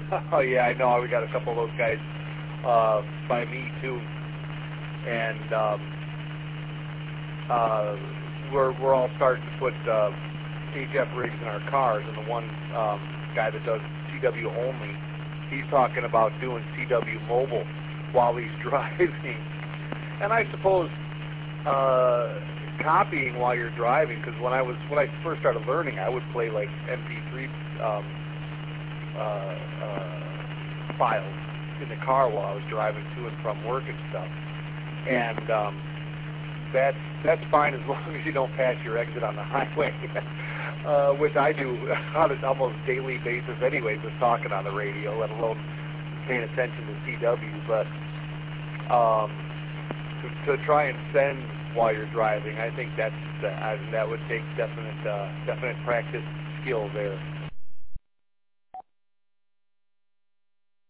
Oh yeah, I know. We got a couple of those guys by me too, and we're all starting to put HF rigs in our cars. And the one guy that does CW only, he's talking about doing CW mobile while he's driving. And I suppose copying while you're driving, because when I first started learning, I would play like MP3 files in the car while I was driving to and from work and stuff. And that's fine as long as you don't pass your exit on the highway, which I do on an almost daily basis anyways, with talking on the radio, let alone paying attention to CW. But to try and send while you're driving, I think that would take definite practice skill there.